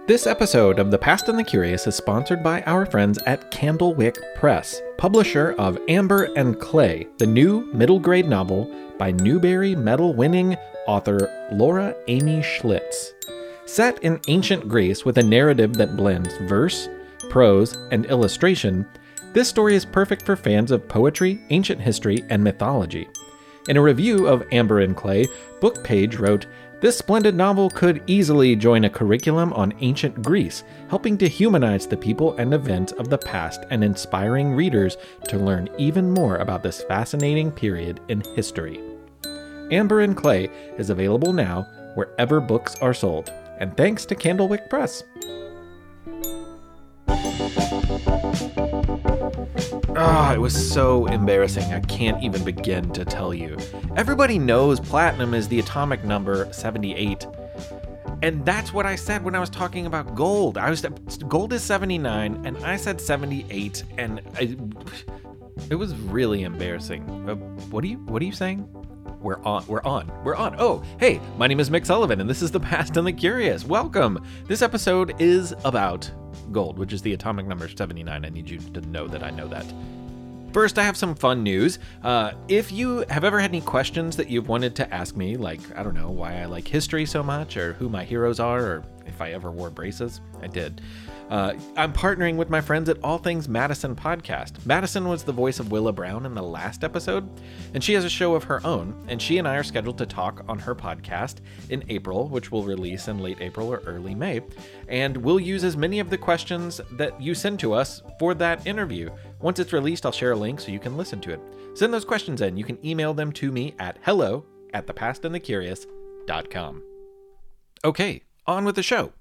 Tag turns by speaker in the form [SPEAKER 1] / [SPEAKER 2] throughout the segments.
[SPEAKER 1] This episode of The Past and the Curious is sponsored by our friends at Candlewick Press, publisher of Amber and Clay, the new middle grade novel by Newbery Medal-winning author Laura Amy Schlitz. Set in ancient Greece with a narrative that blends verse, prose, and illustration, this story is perfect for fans of poetry, ancient history, and mythology. In a review of Amber and Clay, Bookpage wrote, "This splendid novel could easily join a curriculum on ancient Greece, helping to humanize the people and events of the past and inspiring readers to learn even more about this fascinating period in history." Amber and Clay is available now wherever books are sold, and thanks to Candlewick Press. It was so embarrassing, I can't even begin to tell you. Everybody knows platinum is the atomic number 78. And that's what I said when I was talking about gold. Gold is 79, and I said 78, and it was really embarrassing. What are you saying? We're on. Oh, hey, my name is Mick Sullivan, and this is The Past and the Curious. Welcome. This episode is about gold, which is the atomic number 79. I need you to know that I know that. First, I have some fun news. If you have ever had any questions that you've wanted to ask me, like, I don't know, why I like history so much, or who my heroes are, or if I ever wore braces, I did. I'm partnering with my friends at All Things Madison Podcast. Madison was the voice of Willa Brown in the last episode, and she has a show of her own, and she and I are scheduled to talk on her podcast in April, which will release in late April or early May, and we'll use as many of the questions that you send to us for that interview. Once it's released, I'll share a link so you can listen to it. Send those questions in. You can email them to me at hello@thepastandthecurious.com. Okay, on with the show.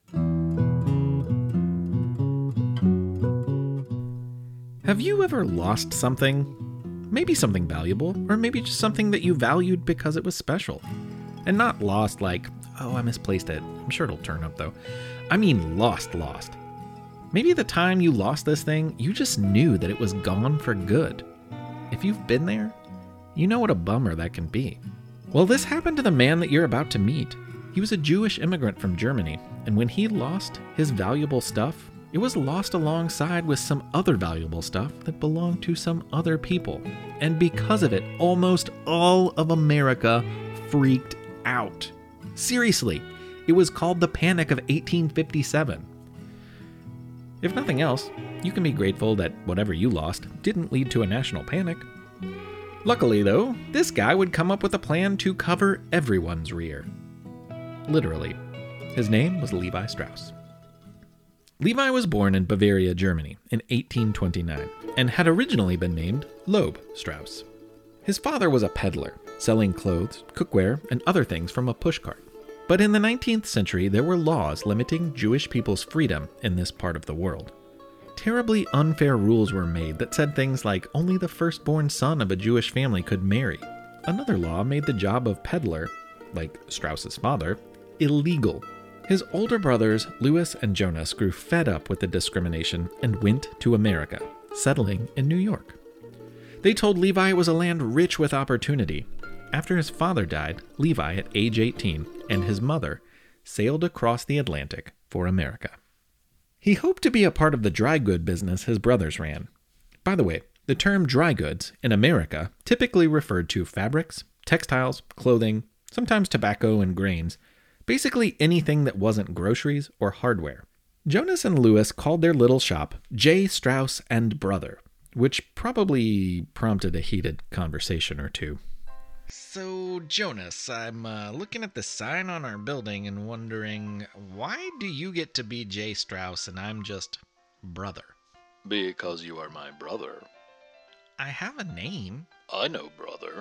[SPEAKER 1] Have you ever lost something? Maybe something valuable, or maybe just something that you valued because it was special. And not lost like, oh, I misplaced it. I'm sure it'll turn up though. I mean lost. Maybe the time you lost this thing, you just knew that it was gone for good. If you've been there, you know what a bummer that can be. Well, this happened to the man that you're about to meet. He was a Jewish immigrant from Germany, and when he lost his valuable stuff, it was lost alongside with some other valuable stuff that belonged to some other people. And because of it, almost all of America freaked out. Seriously, it was called the Panic of 1857. If nothing else, you can be grateful that whatever you lost didn't lead to a national panic. Luckily, though, this guy would come up with a plan to cover everyone's rear. Literally. His name was Levi Strauss. Levi was born in Bavaria, Germany in 1829 and had originally been named Loeb Strauss. His father was a peddler, selling clothes, cookware, and other things from a pushcart. But in the 19th century, there were laws limiting Jewish people's freedom in this part of the world. Terribly unfair rules were made that said things like only the firstborn son of a Jewish family could marry. Another law made the job of peddler, like Strauss's father, illegal. His older brothers, Louis and Jonas, grew fed up with the discrimination and went to America, settling in New York. They told Levi it was a land rich with opportunity. After his father died, Levi, at age 18, and his mother sailed across the Atlantic for America. He hoped to be a part of the dry good business his brothers ran. By the way, the term dry goods in America typically referred to fabrics, textiles, clothing, sometimes tobacco and grains, basically anything that wasn't groceries or hardware. Jonas and Louis called their little shop J. Strauss and Brother, which probably prompted a heated conversation or two. So, Jonas, I'm looking at the sign on our building and wondering, why do you get to be J. Strauss and I'm just Brother?
[SPEAKER 2] Because you are my brother.
[SPEAKER 1] I have a name.
[SPEAKER 2] I know, brother.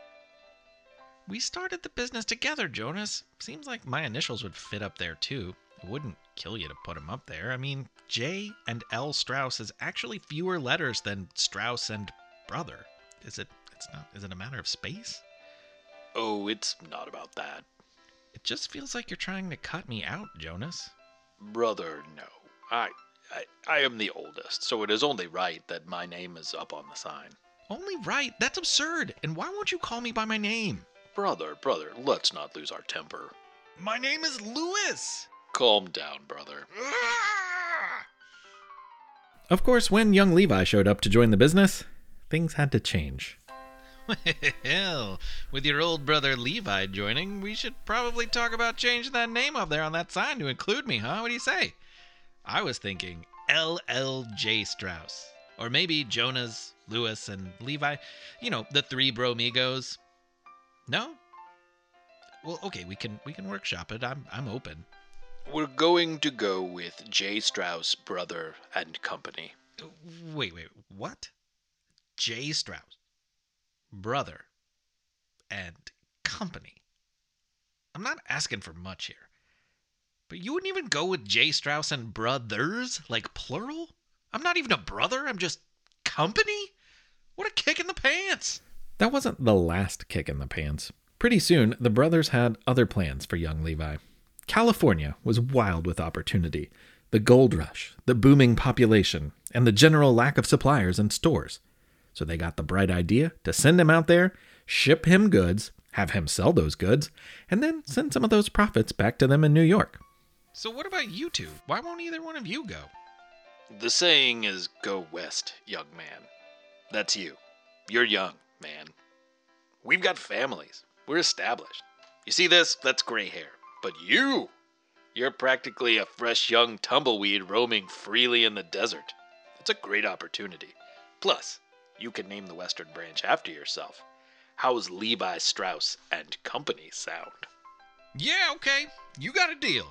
[SPEAKER 1] We started the business together, Jonas. Seems like my initials would fit up there, too. It wouldn't kill you to put them up there. I mean, J and L Strauss is actually fewer letters than Strauss and Brother. Is it a matter of space?
[SPEAKER 2] Oh, it's not about that.
[SPEAKER 1] It just feels like you're trying to cut me out, Jonas.
[SPEAKER 2] Brother, no. I am the oldest, so it is only right that my name is up on the sign.
[SPEAKER 1] Only right? That's absurd. And why won't you call me by my name?
[SPEAKER 2] Brother, let's not lose our temper.
[SPEAKER 1] My name is Louis.
[SPEAKER 2] Calm down, brother.
[SPEAKER 1] Of course, when young Levi showed up to join the business, things had to change.
[SPEAKER 3] Well, with your old brother Levi joining, we should probably talk about changing that name up there on that sign to include me, huh? What do you say? I was thinking LLJ Strauss. Or maybe Jonas, Lewis, and Levi. You know, the three bromigos. No? Well, okay, we can workshop it. I'm open.
[SPEAKER 2] We're going to go with J. Strauss, Brother, and Company.
[SPEAKER 3] Wait, what? J. Strauss, Brother, and Company. I'm not asking for much here. But you wouldn't even go with J. Strauss and Brothers, like plural? I'm not even a brother, I'm just company? What a kick in the pants!
[SPEAKER 1] That wasn't the last kick in the pants. Pretty soon, the brothers had other plans for young Levi. California was wild with opportunity. The gold rush, the booming population, and the general lack of suppliers and stores. So they got the bright idea to send him out there, ship him goods, have him sell those goods, and then send some of those profits back to them in New York.
[SPEAKER 3] So what about you two? Why won't either one of you go?
[SPEAKER 2] The saying is, go west, young man. That's you. You're young, man. We've got families. We're established. You see this? That's gray hair. But you're practically a fresh young tumbleweed roaming freely in the desert. It's a great opportunity. Plus, you can name the Western branch after yourself. How's Levi Strauss and Company sound?
[SPEAKER 3] Yeah, okay. You got a deal.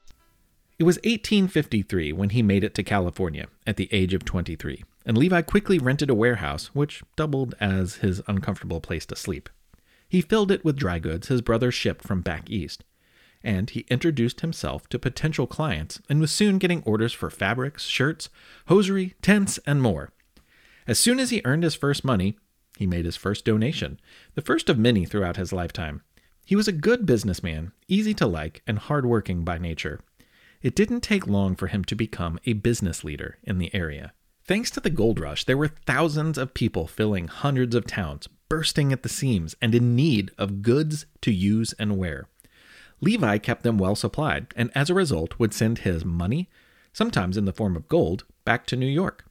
[SPEAKER 1] It was 1853 when he made it to California at the age of 23, and Levi quickly rented a warehouse, which doubled as his uncomfortable place to sleep. He filled it with dry goods his brother shipped from back east, and he introduced himself to potential clients and was soon getting orders for fabrics, shirts, hosiery, tents, and more. As soon as he earned his first money, he made his first donation, the first of many throughout his lifetime. He was a good businessman, easy to like, and hardworking by nature. It didn't take long for him to become a business leader in the area. Thanks to the gold rush, there were thousands of people filling hundreds of towns, bursting at the seams and in need of goods to use and wear. Levi kept them well supplied, and as a result would send his money, sometimes in the form of gold, back to New York.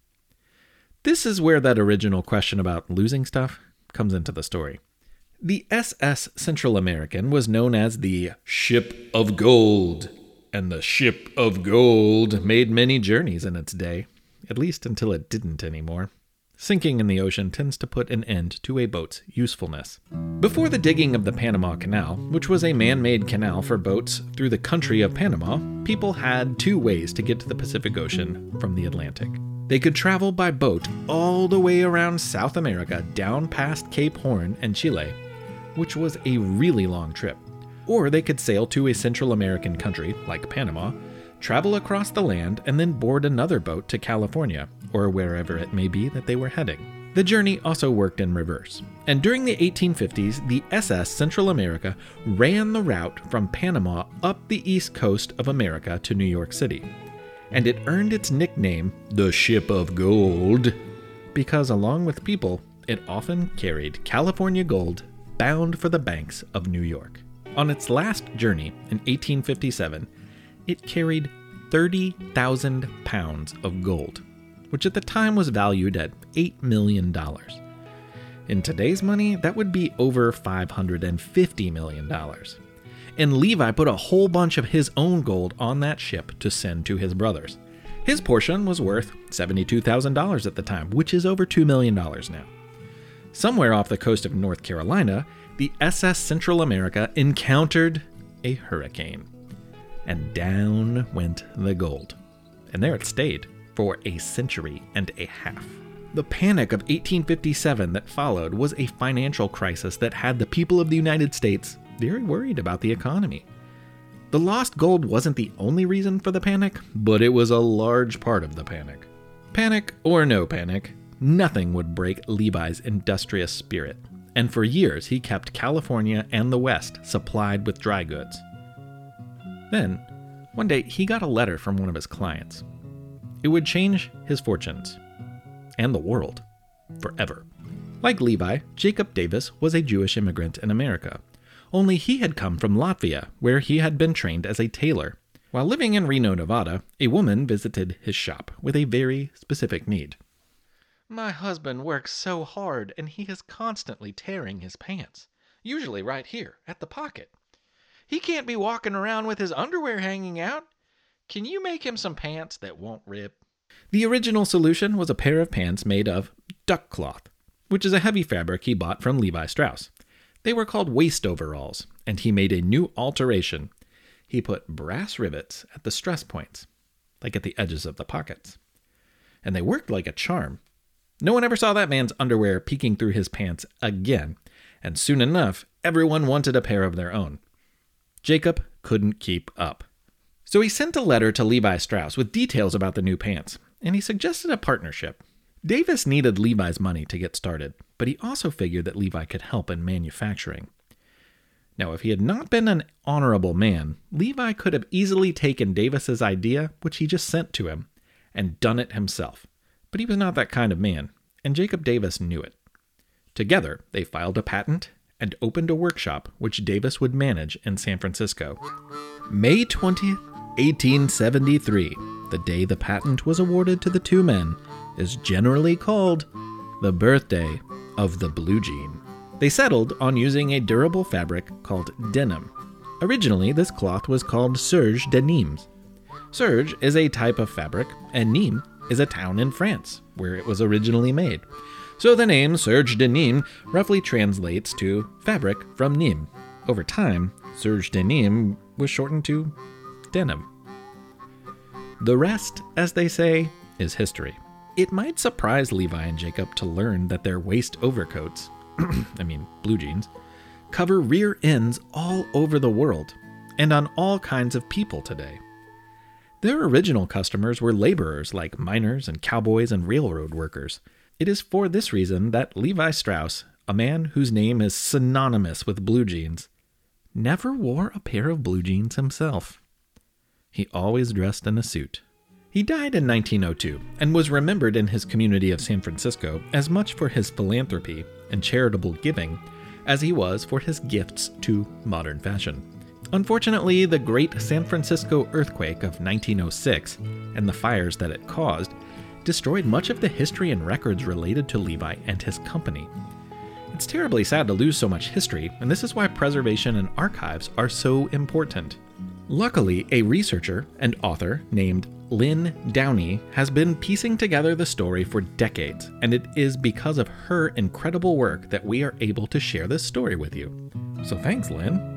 [SPEAKER 1] This is where that original question about losing stuff comes into the story. The SS Central American was known as the Ship of Gold, and the Ship of Gold made many journeys in its day, at least until it didn't anymore. Sinking in the ocean tends to put an end to a boat's usefulness. Before the digging of the Panama Canal, which was a man-made canal for boats through the country of Panama, people had two ways to get to the Pacific Ocean from the Atlantic. They could travel by boat all the way around South America down past Cape Horn and Chile, which was a really long trip. Or they could sail to a Central American country, like Panama, travel across the land, and then board another boat to California, or wherever it may be that they were heading. The journey also worked in reverse, and during the 1850s, the SS Central America ran the route from Panama up the east coast of America to New York City. And it earned its nickname, the Ship of Gold, because along with people, it often carried California gold bound for the banks of New York. On its last journey in 1857, it carried 30,000 pounds of gold, which at the time was valued at $8 million. In today's money, that would be over $550 million. And Levi put a whole bunch of his own gold on that ship to send to his brothers. His portion was worth $72,000 at the time, which is over $2 million now. Somewhere off the coast of North Carolina, the SS Central America encountered a hurricane. And down went the gold. And there it stayed for a century and a half. The Panic of 1857 that followed was a financial crisis that had the people of the United States very worried about the economy. The lost gold wasn't the only reason for the panic, but it was a large part of the panic. Panic or no panic, nothing would break Levi's industrious spirit, and for years he kept California and the West supplied with dry goods. Then, one day he got a letter from one of his clients. It would change his fortunes, and the world, forever. Like Levi, Jacob Davis was a Jewish immigrant in America, only he had come from Latvia, where he had been trained as a tailor. While living in Reno, Nevada, a woman visited his shop with a very specific need.
[SPEAKER 2] My husband works so hard, and he is constantly tearing his pants, usually right here at the pocket. He can't be walking around with his underwear hanging out. Can you make him some pants that won't rip?
[SPEAKER 1] The original solution was a pair of pants made of duck cloth, which is a heavy fabric he bought from Levi Strauss. They were called waist overalls, and he made a new alteration. He put brass rivets at the stress points, like at the edges of the pockets. And they worked like a charm. No one ever saw that man's underwear peeking through his pants again, and soon enough, everyone wanted a pair of their own. Jacob couldn't keep up. So he sent a letter to Levi Strauss with details about the new pants, and he suggested a partnership. Davis needed Levi's money to get started, but he also figured that Levi could help in manufacturing. Now, if he had not been an honorable man, Levi could have easily taken Davis's idea, which he just sent to him, and done it himself. But he was not that kind of man, and Jacob Davis knew it. Together, they filed a patent and opened a workshop which Davis would manage in San Francisco. May 20th, 1873, the day the patent was awarded to the two men, is generally called the birthday of the blue jean. They settled on using a durable fabric called denim. Originally, this cloth was called serge de Nîmes. Serge is a type of fabric, and Nîmes is a town in France, where it was originally made. So the name serge de Nîmes roughly translates to fabric from Nîmes. Over time, serge de Nîmes was shortened to denim. The rest, as they say, is history. It might surprise Levi and Jacob to learn that their waist overcoats, blue jeans, cover rear ends all over the world and on all kinds of people today. Their original customers were laborers like miners and cowboys and railroad workers. It is for this reason that Levi Strauss, a man whose name is synonymous with blue jeans, never wore a pair of blue jeans himself. He always dressed in a suit. He died in 1902 and was remembered in his community of San Francisco as much for his philanthropy and charitable giving as he was for his gifts to modern fashion. Unfortunately, the great San Francisco earthquake of 1906 and the fires that it caused destroyed much of the history and records related to Levi and his company. It's terribly sad to lose so much history, and this is why preservation and archives are so important. Luckily, a researcher and author named Lynn Downey has been piecing together the story for decades, and it is because of her incredible work that we are able to share this story with you. So thanks, Lynn.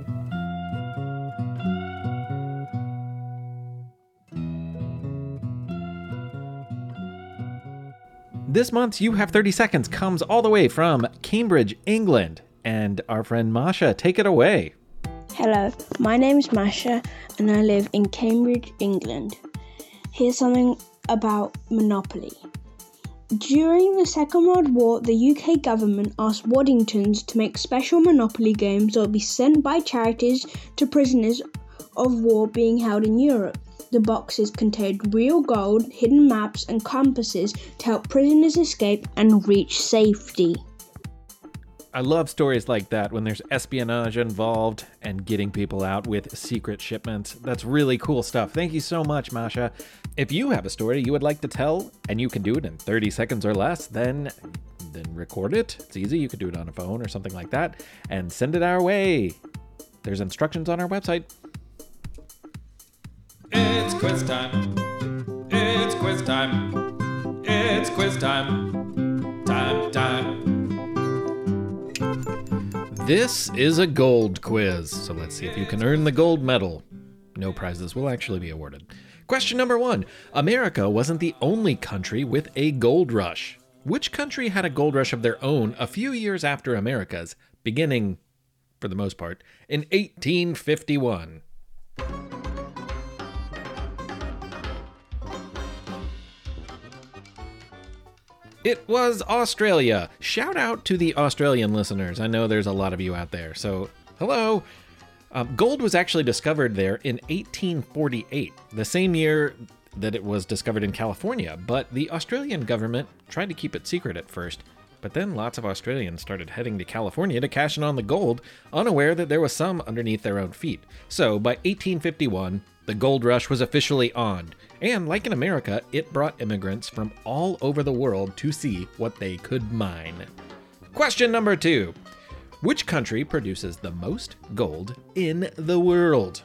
[SPEAKER 1] This month's You Have 30 Seconds comes all the way from Cambridge, England, and our friend Masha, take it away.
[SPEAKER 4] Hello, my name is Masha, and I live in Cambridge, England. Here's something about Monopoly. During the Second World War, the UK government asked Waddingtons to make special Monopoly games that would be sent by charities to prisoners of war being held in Europe. The boxes contained real gold, hidden maps, and compasses to help prisoners escape and reach safety.
[SPEAKER 1] I love stories like that when there's espionage involved and getting people out with secret shipments. That's really cool stuff. Thank you so much, Masha. If you have a story you would like to tell and you can do it in 30 seconds or less, then record it. It's easy. You could do it on a phone or something like that and send it our way. There's instructions on our website.
[SPEAKER 5] It's quiz time. It's quiz time. It's quiz time. Time.
[SPEAKER 1] This is a gold quiz, so let's see if you can earn the gold medal. No prizes will actually be awarded. Question number 1. America wasn't the only country with a gold rush. Which country had a gold rush of their own a few years after America's, beginning, for the most part, in 1851? It was Australia. Shout out to the Australian listeners. I know there's a lot of you out there, so hello. Gold was actually discovered there in 1848, the same year that it was discovered in California, but the Australian government tried to keep it secret at first. But then lots of Australians started heading to California to cash in on the gold, unaware that there was some underneath their own feet. So by 1851, The gold rush was officially on, and like in America, it brought immigrants from all over the world to see what they could mine. Question number 2. Which country produces the most gold in the world?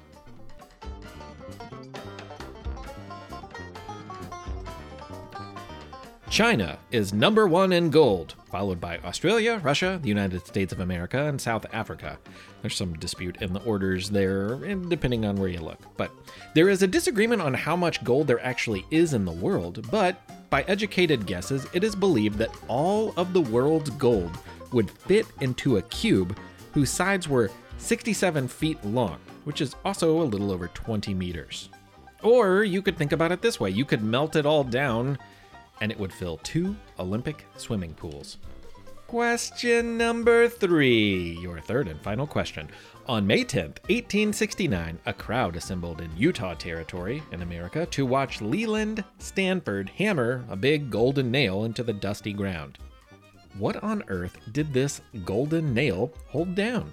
[SPEAKER 1] China is number 1 in gold, followed by Australia, Russia, the United States of America, and South Africa. There's some dispute in the orders there, depending on where you look. But there is a disagreement on how much gold there actually is in the world, but by educated guesses, it is believed that all of the world's gold would fit into a cube whose sides were 67 feet long, which is also a little over 20 meters. Or you could think about it this way. You could melt it all down and it would fill 2 Olympic swimming pools. Question number 3, your third and final question. On May 10th, 1869, a crowd assembled in Utah Territory in America to watch Leland Stanford hammer a big golden nail into the dusty ground. What on earth did this golden nail hold down?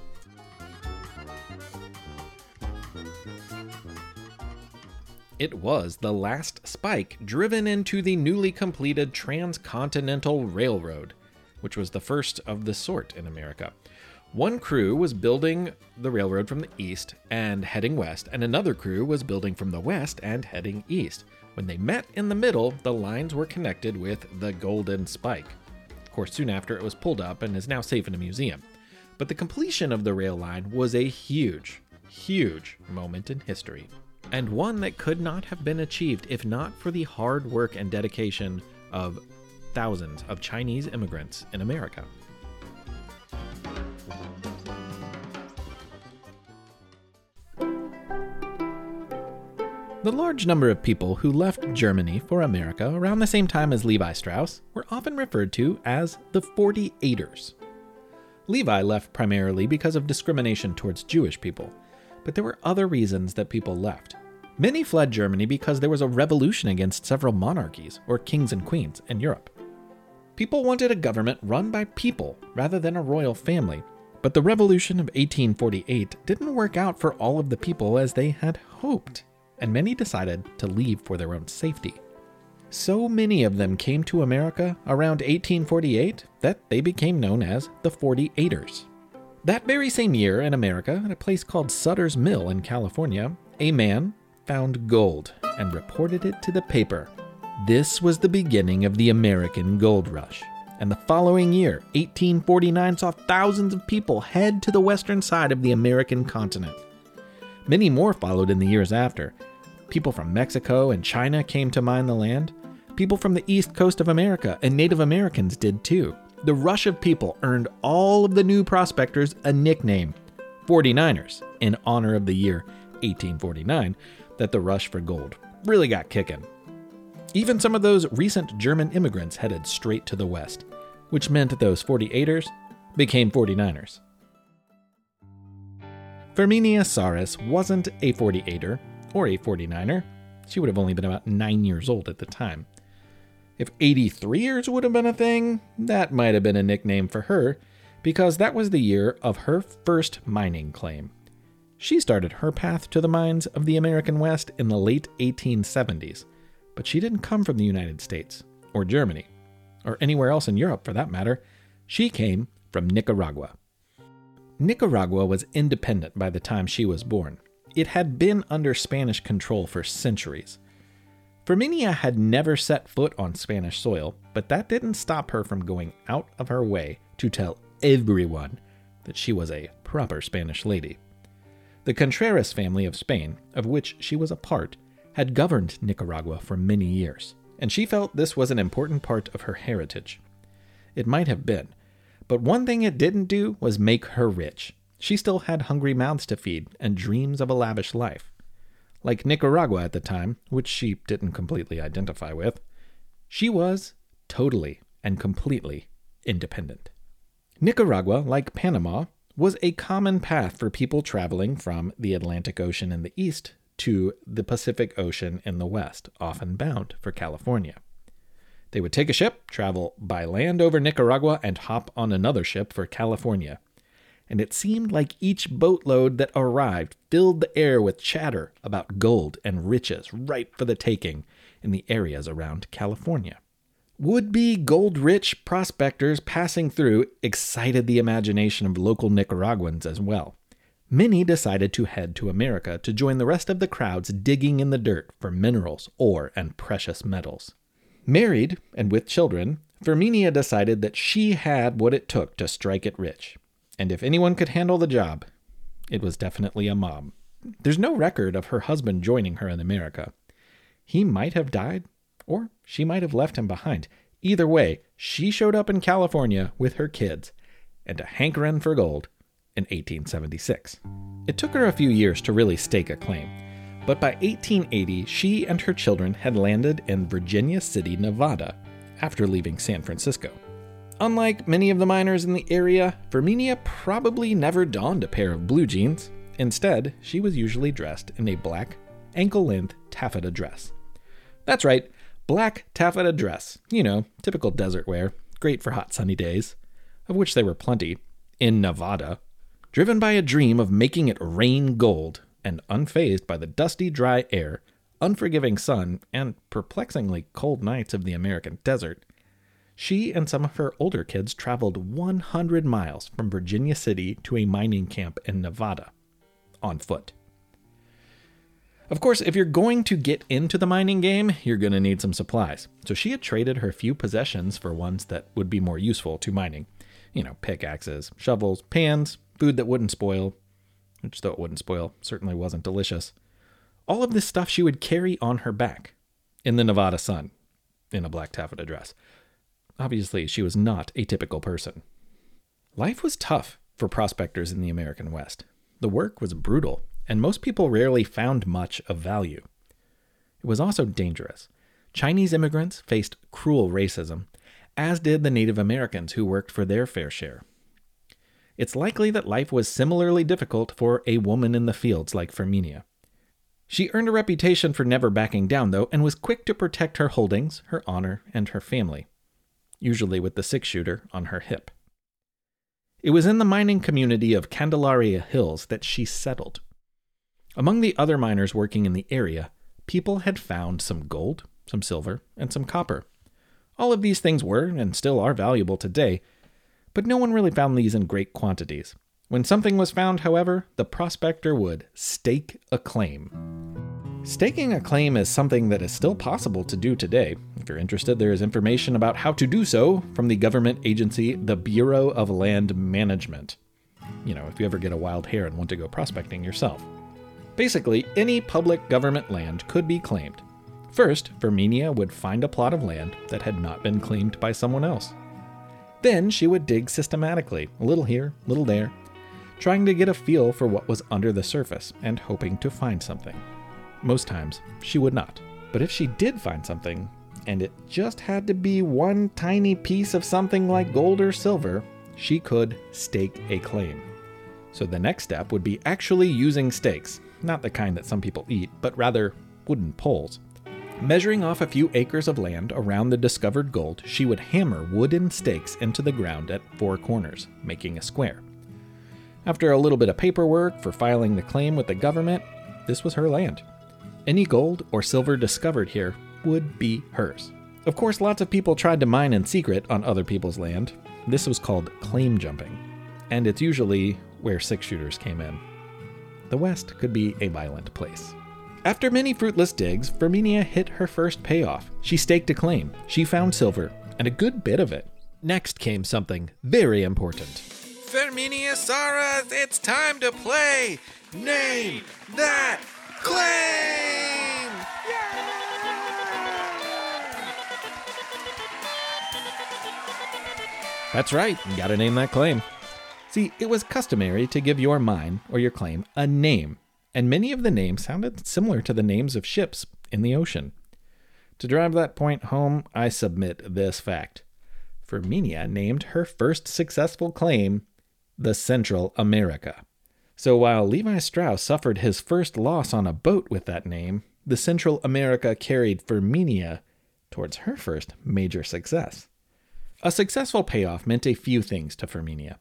[SPEAKER 1] It was the last spike driven into the newly completed Transcontinental Railroad, which was the first of the sort in America. One crew was building the railroad from the east and heading west, and another crew was building from the west and heading east. When they met in the middle, the lines were connected with the Golden Spike. Of course, soon after, it was pulled up and is now safe in a museum. But the completion of the rail line was a huge, huge moment in history, and one that could not have been achieved if not for the hard work and dedication of thousands of Chinese immigrants in America. The large number of people who left Germany for America around the same time as Levi Strauss were often referred to as the 48ers. Levi left primarily because of discrimination towards Jewish people, but there were other reasons that people left. Many fled Germany because there was a revolution against several monarchies, or kings and queens, in Europe. People wanted a government run by people rather than a royal family, but the Revolution of 1848 didn't work out for all of the people as they had hoped, and many decided to leave for their own safety. So many of them came to America around 1848 that they became known as the 48ers. That very same year in America, at a place called Sutter's Mill in California, a man found gold and reported it to the paper. This was the beginning of the American Gold Rush. And the following year, 1849, saw thousands of people head to the western side of the American continent. Many more followed in the years after. People from Mexico and China came to mine the land. People from the east coast of America and Native Americans did too. The rush of people earned all of the new prospectors a nickname, 49ers, in honor of the year 1849 that the rush for gold really got kicking. Even some of those recent German immigrants headed straight to the west, which meant that those 48ers became 49ers. Firminia Saris wasn't a 48er or a 49er. She would have only been about 9 years old at the time. If 83ers would have been a thing, that might have been a nickname for her, because that was the year of her first mining claim. She started her path to the mines of the American West in the late 1870s, but she didn't come from the United States, or Germany, or anywhere else in Europe for that matter. She came from Nicaragua. Nicaragua was independent by the time she was born. It had been under Spanish control for centuries. Firminia had never set foot on Spanish soil, but that didn't stop her from going out of her way to tell everyone that she was a proper Spanish lady. The Contreras family of Spain, of which she was a part, had governed Nicaragua for many years, and she felt this was an important part of her heritage. It might have been, but one thing it didn't do was make her rich. She still had hungry mouths to feed and dreams of a lavish life. Like Nicaragua at the time, which she didn't completely identify with, she was totally and completely independent. Nicaragua, like Panama, was a common path for people traveling from the Atlantic Ocean in the east to the Pacific Ocean in the west, often bound for California. They would take a ship, travel by land over Nicaragua, and hop on another ship for California. and it seemed like each boatload that arrived filled the air with chatter about gold and riches ripe for the taking in the areas around California. Would-be gold-rich prospectors passing through excited the imagination of local Nicaraguans as well. Many decided to head to America to join the rest of the crowds digging in the dirt for minerals, ore, and precious metals. Married, and with children, Firminia decided that she had what it took to strike it rich. And if anyone could handle the job, it was definitely a mom. There's no record of her husband joining her in America. He might have died, or she might have left him behind. Either way, she showed up in California with her kids and a hankering for gold in 1876. It took her a few years to really stake a claim, but by 1880, she and her children had landed in Virginia City, Nevada, after leaving San Francisco. Unlike many of the miners in the area, Firminia probably never donned a pair of blue jeans. Instead, she was usually dressed in a black, ankle-length taffeta dress. That's right, black taffeta dress. You know, typical desert wear, great for hot sunny days, of which there were plenty, in Nevada. Driven by a dream of making it rain gold, and unfazed by the dusty, dry air, unforgiving sun, and perplexingly cold nights of the American desert, she and some of her older kids traveled 100 miles from Virginia City to a mining camp in Nevada, on foot. Of course, if you're going to get into the mining game, you're going to need some supplies. So she had traded her few possessions for ones that would be more useful to mining. You know, pickaxes, shovels, pans, food that wouldn't spoil, which though it wouldn't spoil, certainly wasn't delicious. All of this stuff she would carry on her back in the Nevada sun in a black taffeta dress. Obviously, she was not a typical person. Life was tough for prospectors in the American West. The work was brutal, and most people rarely found much of value. It was also dangerous. Chinese immigrants faced cruel racism, as did the Native Americans who worked for their fair share. It's likely that life was similarly difficult for a woman in the fields like Firminia. She earned a reputation for never backing down, though, and was quick to protect her holdings, her honor, and her family, usually with the six-shooter on her hip. It was in the mining community of Candelaria Hills that she settled. Among the other miners working in the area, people had found some gold, some silver, and some copper. All of these things were, and still are, valuable today, but no one really found these in great quantities. When something was found, however, the prospector would stake a claim. Staking a claim is something that is still possible to do today. If you're interested, there is information about how to do so from the government agency, the Bureau of Land Management. You know, if you ever get a wild hair and want to go prospecting yourself. Basically, any public government land could be claimed. First, Firminia would find a plot of land that had not been claimed by someone else. Then she would dig systematically, a little here, a little there, trying to get a feel for what was under the surface and hoping to find something. Most times, she would not. But if she did find something, and it just had to be one tiny piece of something like gold or silver, she could stake a claim. So the next step would be actually using stakes, not the kind that some people eat, but rather wooden poles. Measuring off a few acres of land around the discovered gold, she would hammer wooden stakes into the ground at four corners, making a square. After a little bit of paperwork for filing the claim with the government, this was her land. Any gold or silver discovered here would be hers. Of course, lots of people tried to mine in secret on other people's land. This was called claim jumping, and it's usually where six-shooters came in. The West could be a violent place. After many fruitless digs, Firminia hit her first payoff. She staked a claim. She found silver, and a good bit of it. Next came something very important.
[SPEAKER 3] Firminia Saras, it's time to play Name That Claim!
[SPEAKER 1] That's right, you gotta name that claim. See, it was customary to give your mine or your claim a name, and many of the names sounded similar to the names of ships in the ocean. To drive that point home, I submit this fact. Firminia named her first successful claim the Central America. So while Levi Strauss suffered his first loss on a boat with that name, the Central America carried Firminia towards her first major success. A successful payoff meant a few things to Firminia.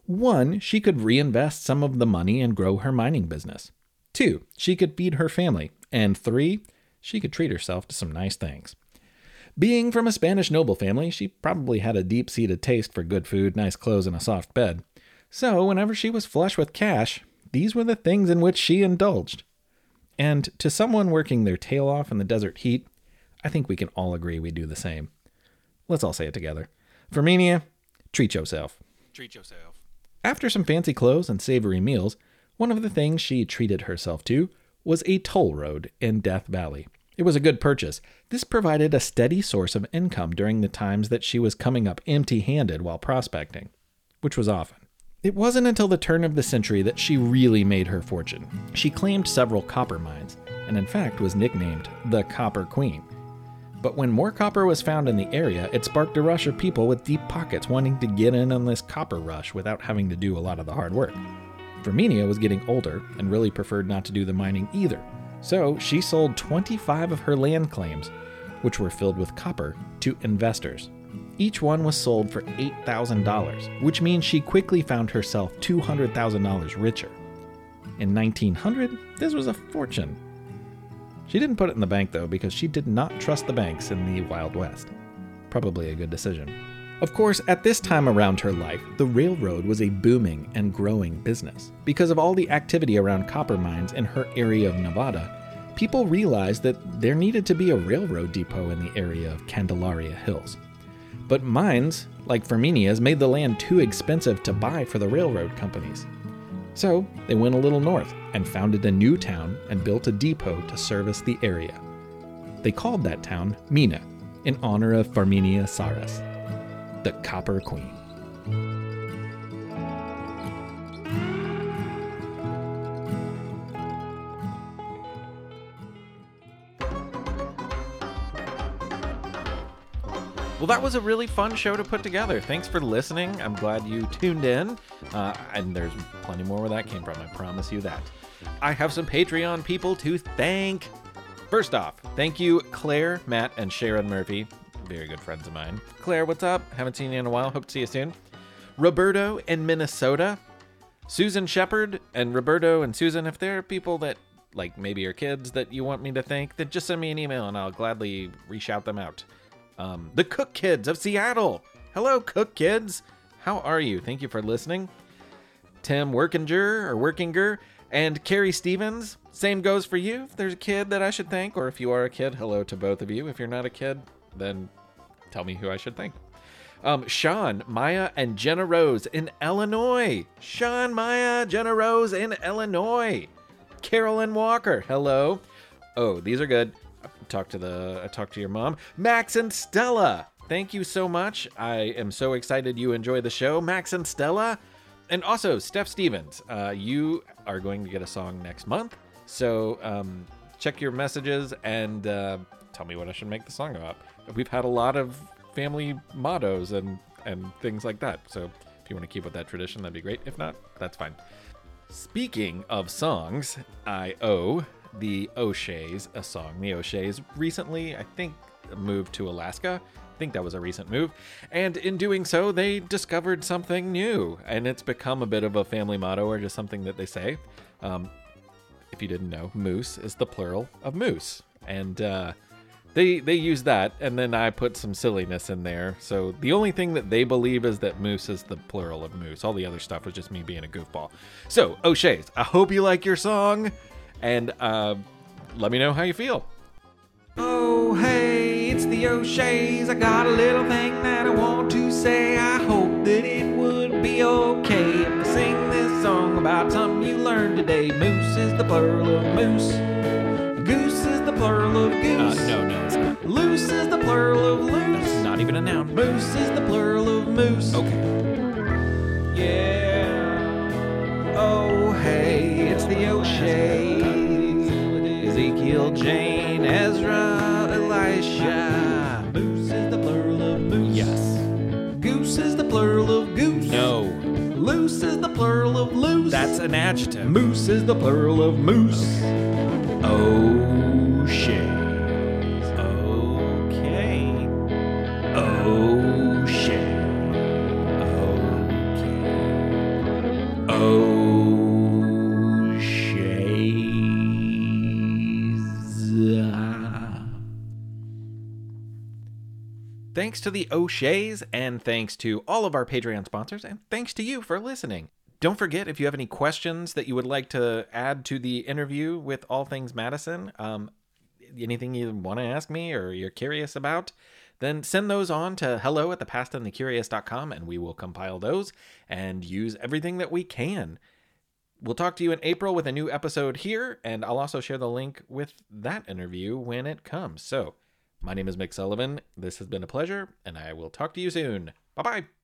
[SPEAKER 1] 1, she could reinvest some of the money and grow her mining business. 2, she could feed her family. And 3, she could treat herself to some nice things. Being from a Spanish noble family, she probably had a deep-seated taste for good food, nice clothes, and a soft bed. So whenever she was flush with cash, these were the things in which she indulged. And to someone working their tail off in the desert heat, I think we can all agree we do the same. Let's all say it together. Ferminia, treat yourself.
[SPEAKER 3] Treat yourself.
[SPEAKER 1] After some fancy clothes and savory meals, one of the things she treated herself to was a toll road in Death Valley. It was a good purchase. This provided a steady source of income during the times that she was coming up empty-handed while prospecting, which was often. It wasn't until the turn of the century that she really made her fortune. She claimed several copper mines, and in fact was nicknamed the Copper Queen. But when more copper was found in the area, it sparked a rush of people with deep pockets wanting to get in on this copper rush without having to do a lot of the hard work. Ferminia was getting older and really preferred not to do the mining either, so she sold 25 of her land claims, which were filled with copper, to investors. Each one was sold for $8,000, which means she quickly found herself $200,000 richer. In 1900, this was a fortune. She didn't put it in the bank, though, because she did not trust the banks in the Wild West. Probably a good decision. Of course, at this time around her life, the railroad was a booming and growing business. Because of all the activity around copper mines in her area of Nevada, people realized that there needed to be a railroad depot in the area of Candelaria Hills. But mines, like Ferminia's, made the land too expensive to buy for the railroad companies. So they went a little north and founded a new town and built a depot to service the area. They called that town Mina, in honor of Ferminia Saras, the Copper Queen. Well, that was a really fun show to put together. Thanks for listening. I'm glad you tuned in. And there's plenty more where that came from. I promise you that. I have some Patreon people to thank. First off, thank you, Claire, Matt, and Sharon Murphy. Very good friends of mine. Claire, what's up? Haven't seen you in a while. Hope to see you soon. Roberto in Minnesota. Susan Shepard and Roberto and Susan, if there are people that, like, maybe are kids that you want me to thank, then just send me an email and I'll gladly re-shout them out. The Cook Kids of Seattle. Hello, Cook Kids. How are you? Thank you for listening. Tim Workinger and Carrie Stevens. Same goes for you. If there's a kid that I should thank, or if you are a kid, hello to both of you. If you're not a kid, then tell me who I should thank. Sean, Maya, and Jenna Rose in Illinois. Sean, Maya, Jenna Rose in Illinois. Carolyn Walker. Hello. Oh, these are good. I talked to your mom. Max and Stella. Thank you so much. I am so excited you enjoy the show. Max and Stella. And also, Steph Stevens. You are going to get a song next month. So check your messages and tell me what I should make the song about. We've had a lot of family mottos and things like that. So if you want to keep with that tradition, that'd be great. If not, that's fine. Speaking of songs, I owe the O'Sheas a song. The O'Sheas recently, I think, moved to Alaska. I think that was a recent move. And in doing so, they discovered something new. And it's become a bit of a family motto or just something that they say. If you didn't know, moose is the plural of moose. And they use that, and then I put some silliness in there. So the only thing that they believe is that moose is the plural of moose. All the other stuff was just me being a goofball. So, O'Sheas, I hope you like your song, and let me know how you feel.
[SPEAKER 5] Oh, hey, it's the O'Sheas. I got a little thing that I want to say. I hope that it would be okay if I sing this song about something you learned today. Moose is the plural of moose. Goose is the plural of goose.
[SPEAKER 1] No, it's not.
[SPEAKER 5] Loose is the plural of loose.
[SPEAKER 1] That's not even a noun.
[SPEAKER 5] Moose is the plural of moose.
[SPEAKER 1] Okay.
[SPEAKER 5] Yeah. Oh, hey, it's the O'Sheas. Ezekiel, Jane, Ezra, Elisha. Moose is the plural of moose.
[SPEAKER 1] Yes.
[SPEAKER 5] Goose is the plural of goose.
[SPEAKER 1] No.
[SPEAKER 5] Loose is the plural of loose.
[SPEAKER 1] That's an adjective.
[SPEAKER 5] Moose is the plural of moose. O'Sheas.
[SPEAKER 1] Okay.
[SPEAKER 5] O'Sheas.
[SPEAKER 1] Okay. Thanks to the O'Sheas, and thanks to all of our Patreon sponsors, and thanks to you for listening. Don't forget, if you have any questions that you would like to add to the interview with All Things Madison, anything you want to ask me or you're curious about, then send those on to hello@thepastandthecurious.com, and we will compile those and use everything that we can. We'll talk to you in April with a new episode here, and I'll also share the link with that interview when it comes. So, my name is Mick Sullivan. This has been a pleasure, and I will talk to you soon. Bye-bye.